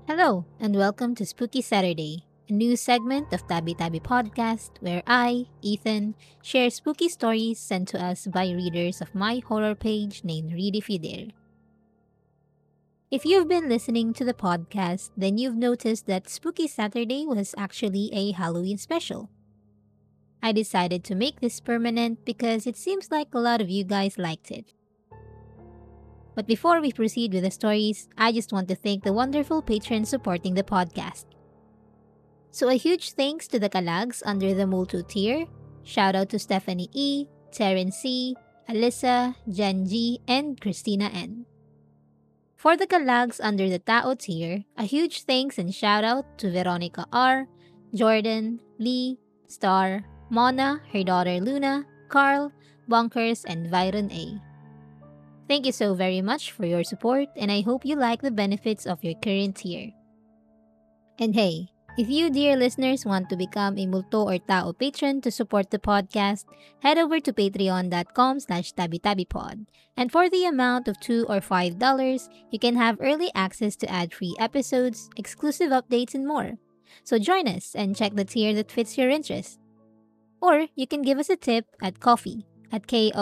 Hello, and welcome to Spooky Saturday, a new segment of Tabi Tabi Podcast where I, Ethan, share spooky stories sent to us by readers of my horror page named Ready Fider. If you've been listening to the podcast, then you've noticed that Spooky Saturday was actually a Halloween special. I decided to make this permanent because it seems like a lot of you guys liked it. But before we proceed with the stories, I just want to thank the wonderful patrons supporting the podcast. So a huge thanks to the Kalags under the Multu tier. Shout out to Stephanie E, Terence C, Alyssa, Jen G, and Christina N. For the Kalags under the Tao tier, a huge thanks and shout out to Veronica R, Jordan, Lee, Star, Mona, her daughter Luna, Carl, Bunkers, and Byron A. Thank you so very much for your support, and I hope you like the benefits of your current tier. And hey, if you dear listeners want to become a Multo or Tao patron to support the podcast, head over to patreon.com/tabitabipod. And for the amount of $2 or $5, you can have early access to ad-free episodes, exclusive updates, and more. So join us and check the tier that fits your interest. Or you can give us a tip at Coffee at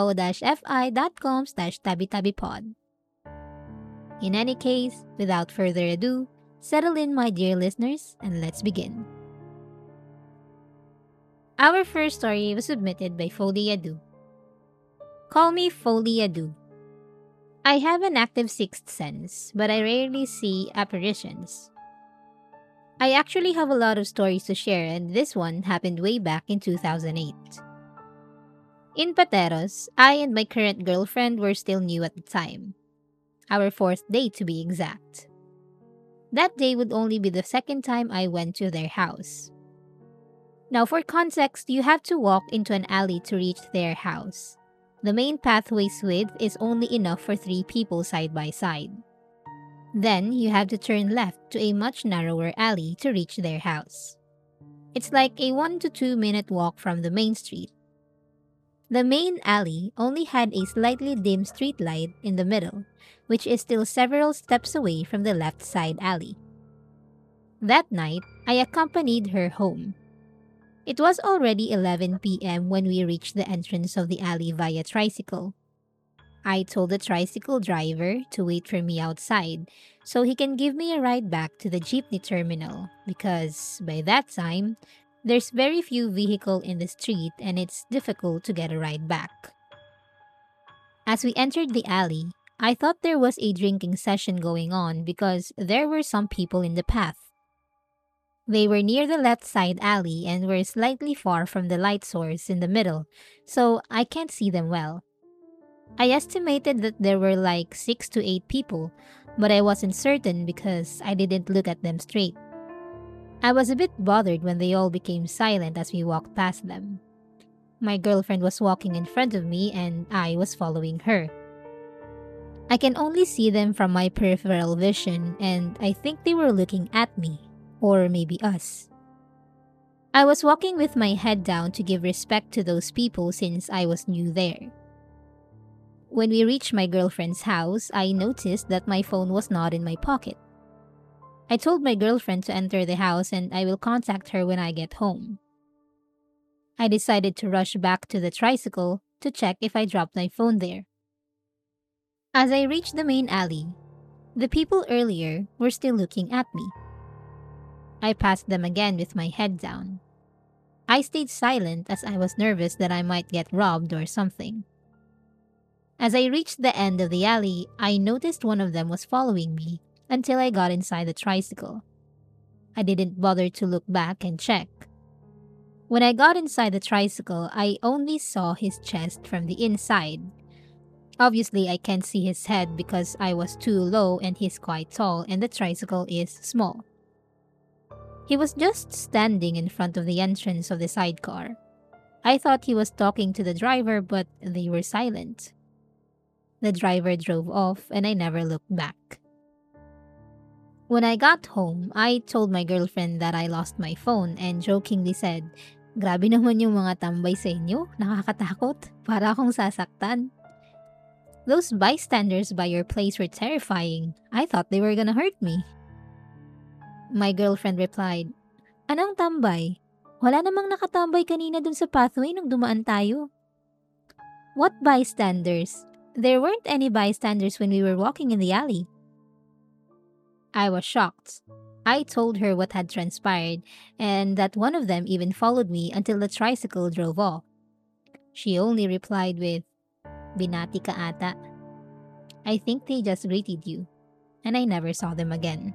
ko-fi.com/tabitabipod. In any case, without further ado, settle in, my dear listeners, and let's begin. Our first story was submitted by Foley Adu. Call me Foley Adu. I have an active sixth sense, but I rarely see apparitions. I actually have a lot of stories to share, and this one happened way back in 2008. In Pateros, I and my current girlfriend were still new at the time. Our fourth date, to be exact. That day would only be the second time I went to their house. Now, for context, you have to walk into an alley to reach their house. The main pathway's width is only enough for 3 people side by side. Then, you have to turn left to a much narrower alley to reach their house. It's like a 1 to 2 minute walk from the main street. The main alley only had a slightly dim street light in the middle, which is still several steps away from the left side alley. That night, I accompanied her home. It was already 11 p.m. when we reached the entrance of the alley via tricycle. I told the tricycle driver to wait for me outside so he can give me a ride back to the jeepney terminal because, by that time, there's very few vehicles in the street and it's difficult to get a ride back. As we entered the alley, I thought there was a drinking session going on because there were some people in the path. They were near the left side alley and were slightly far from the light source in the middle, so I can't see them well. I estimated that there were like 6 to 8 people, but I wasn't certain because I didn't look at them straight. I was a bit bothered when they all became silent as we walked past them. My girlfriend was walking in front of me and I was following her. I can only see them from my peripheral vision and I think they were looking at me, or maybe us. I was walking with my head down to give respect to those people since I was new there. When we reached my girlfriend's house, I noticed that my phone was not in my pocket. I told my girlfriend to enter the house and I will contact her when I get home. I decided to rush back to the tricycle to check if I dropped my phone there. As I reached the main alley, the people earlier were still looking at me. I passed them again with my head down. I stayed silent as I was nervous that I might get robbed or something. As I reached the end of the alley, I noticed one of them was following me until I got inside the tricycle. I didn't bother to look back and check. When I got inside the tricycle, I only saw his chest from the inside. Obviously, I can't see his head because I was too low and he's quite tall and the tricycle is small. He was just standing in front of the entrance of the sidecar. I thought he was talking to the driver, but they were silent. The driver drove off and I never looked back. When I got home, I told my girlfriend that I lost my phone and jokingly said, "Grabe naman yung mga tambay sa inyo, nakakatakot, para akong sasaktan." Those bystanders by your place were terrifying. I thought they were gonna hurt me. My girlfriend replied, "Anong tambay? Wala namang nakatambay kanina dun sa pathway nung dumaan tayo." "What bystanders? There weren't any bystanders when we were walking in the alley." I was shocked. I told her what had transpired and that one of them even followed me until the tricycle drove off. She only replied with, "Binati ka ata. I think they just greeted you." And I never saw them again.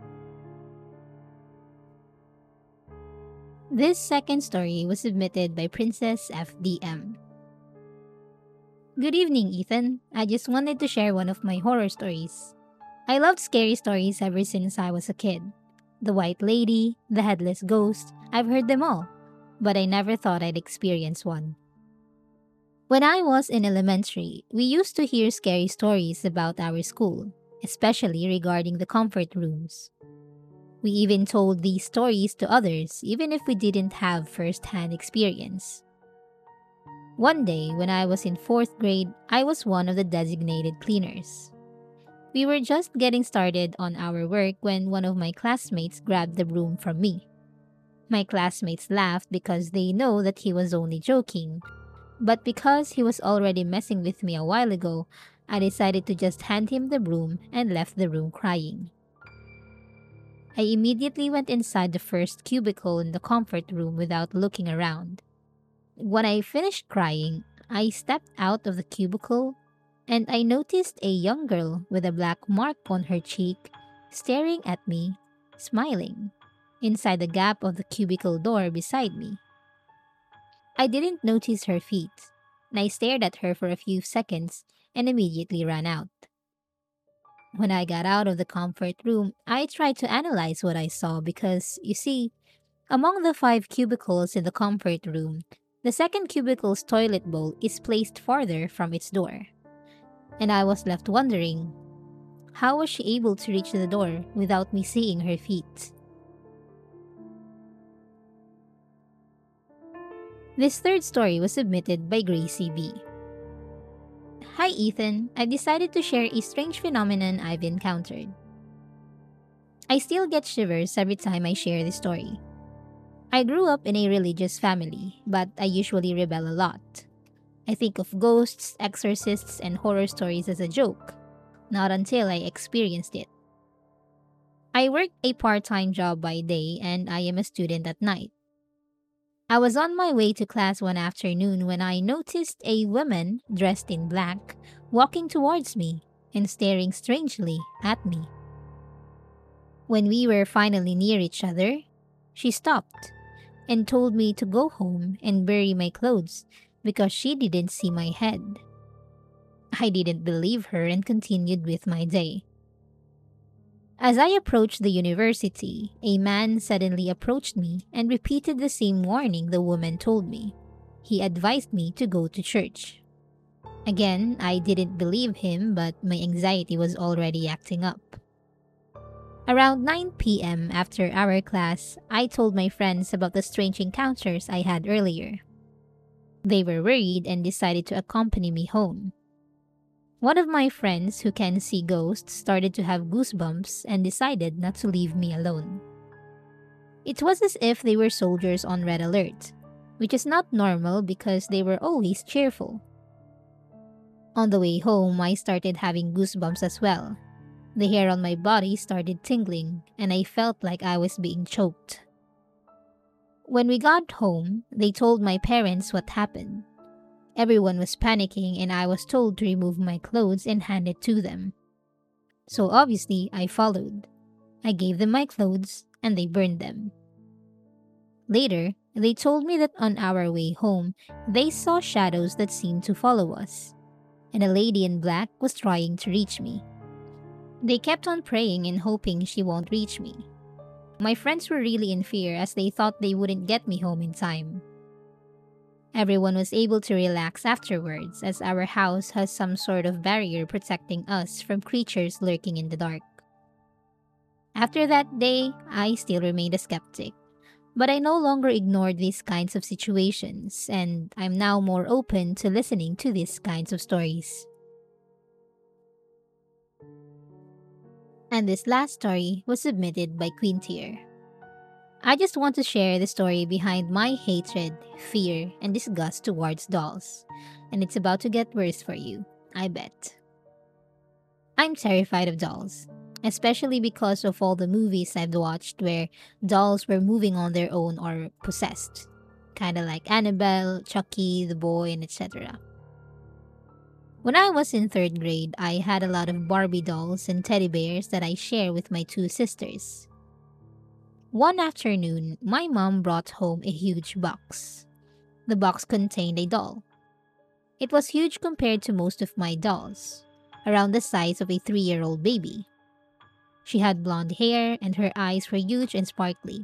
This second story was submitted by Princess FDM. Good evening, Ethan. I just wanted to share one of my horror stories. I loved scary stories ever since I was a kid. The White Lady, the Headless Ghost, I've heard them all, but I never thought I'd experience one. When I was in elementary, we used to hear scary stories about our school, especially regarding the comfort rooms. We even told these stories to others, even if we didn't have first hand experience. One day, when I was in fourth grade, I was one of the designated cleaners. We were just getting started on our work when one of my classmates grabbed the broom from me. My classmates laughed because they know that he was only joking, but because he was already messing with me a while ago, I decided to just hand him the broom and left the room crying. I immediately went inside the first cubicle in the comfort room without looking around. When I finished crying, I stepped out of the cubicle and I noticed a young girl with a black mark on her cheek staring at me, smiling, inside the gap of the cubicle door beside me. I didn't notice her feet, and I stared at her for a few seconds and immediately ran out. When I got out of the comfort room, I tried to analyze what I saw because, you see, among the five cubicles in the comfort room, the second cubicle's toilet bowl is placed farther from its door. And I was left wondering, how was she able to reach the door without me seeing her feet? This third story was submitted by Gracie B. Hi Ethan, I've decided to share a strange phenomenon I've encountered. I still get shivers every time I share this story. I grew up in a religious family, but I usually rebel a lot. I think of ghosts, exorcists, and horror stories as a joke, not until I experienced it. I work a part time job by day and I am a student at night. I was on my way to class one afternoon when I noticed a woman dressed in black walking towards me and staring strangely at me. When we were finally near each other, she stopped and told me to go home and bury my clothes because she didn't see my head. I didn't believe her and continued with my day. As I approached the university, a man suddenly approached me and repeated the same warning the woman told me. He advised me to go to church. Again, I didn't believe him, but my anxiety was already acting up. Around 9 p.m. after our class, I told my friends about the strange encounters I had earlier. They were worried and decided to accompany me home. One of my friends who can see ghosts started to have goosebumps and decided not to leave me alone. It was as if they were soldiers on red alert, which is not normal because they were always cheerful. On the way home, I started having goosebumps as well. The hair on my body started tingling, and I felt like I was being choked. When we got home, they told my parents what happened. Everyone was panicking, and I was told to remove my clothes and hand it to them. So obviously, I followed. I gave them my clothes, and they burned them. Later, they told me that on our way home, they saw shadows that seemed to follow us, and a lady in black was trying to reach me. They kept on praying and hoping she won't reach me. My friends were really in fear as they thought they wouldn't get me home in time. Everyone was able to relax afterwards as our house has some sort of barrier protecting us from creatures lurking in the dark. After that day, I still remained a skeptic, but I no longer ignored these kinds of situations, and I'm now more open to listening to these kinds of stories. And this last story was submitted by Queen Tier. I just want to share the story behind my hatred, fear, and disgust towards dolls. And it's about to get worse for you, I bet. I'm terrified of dolls, especially because of all the movies I've watched where dolls were moving on their own or possessed. Kinda like Annabelle, Chucky, the Boy, and etc. When I was in third grade, I had a lot of Barbie dolls and teddy bears that I share with my two sisters. One afternoon, my mom brought home a huge box. The box contained a doll. It was huge compared to most of my dolls, around the size of a 3-year-old baby. She had blonde hair and her eyes were huge and sparkly.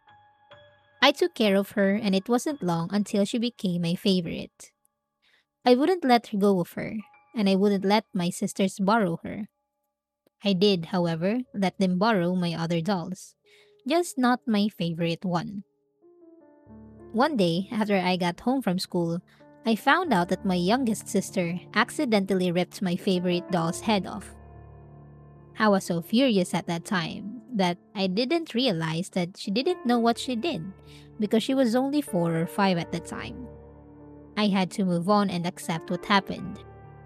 I took care of her and it wasn't long until she became my favorite. I wouldn't let her go of her, and I wouldn't let my sisters borrow her. I did, however, let them borrow my other dolls, just not my favorite one. One day, after I got home from school, I found out that my youngest sister accidentally ripped my favorite doll's head off. I was so furious at that time that I didn't realize that she didn't know what she did because she was only 4 or 5 at the time. I had to move on and accept what happened.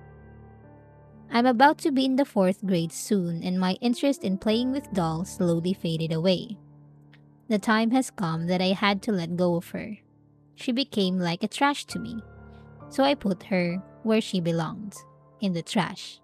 I'm about to be in the fourth grade soon, and my interest in playing with dolls slowly faded away. The time has come that I had to let go of her. She became like a trash to me, so I put her where she belonged, in the trash.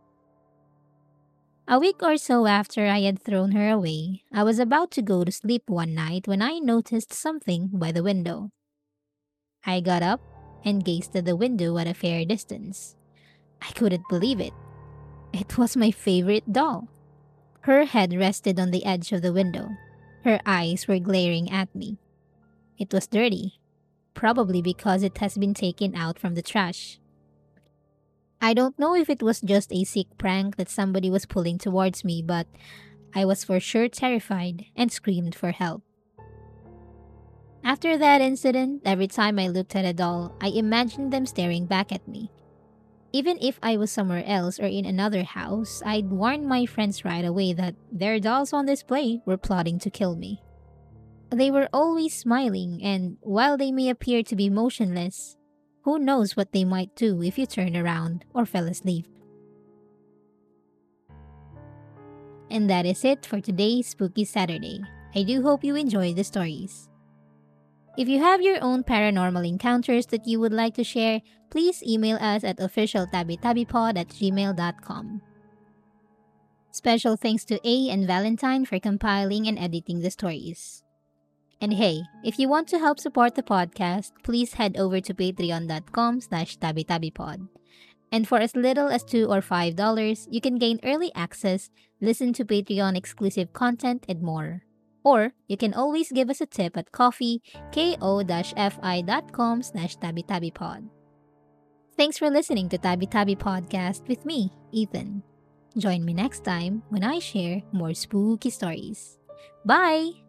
A week or so after I had thrown her away, I was about to go to sleep one night when I noticed something by the window. I got up and gazed at the window at a fair distance. I couldn't believe it. It was my favorite doll. Her head rested on the edge of the window. Her eyes were glaring at me. It was dirty, probably because it has been taken out from the trash. I don't know if it was just a sick prank that somebody was pulling towards me, but I was for sure terrified and screamed for help. After that incident, every time I looked at a doll, I imagined them staring back at me. Even if I was somewhere else or in another house, I'd warn my friends right away that their dolls on display were plotting to kill me. They were always smiling, and while they may appear to be motionless, who knows what they might do if you turn around or fell asleep. And that is it for today's Spooky Saturday. I do hope you enjoyed the stories. If you have your own paranormal encounters that you would like to share, please email us at officialtabitabipod@gmail.com. Special thanks to A and Valentine for compiling and editing the stories. And hey, if you want to help support the podcast, please head over to patreon.com/tabitabipod. And for as little as $2 or $5, you can gain early access, listen to Patreon exclusive content, and more. Or you can always give us a tip at ko-fi.com/tabitabipod. Thanks for listening to Tabi Tabi Podcast with me, Ethan. Join me next time when I share more spooky stories. Bye!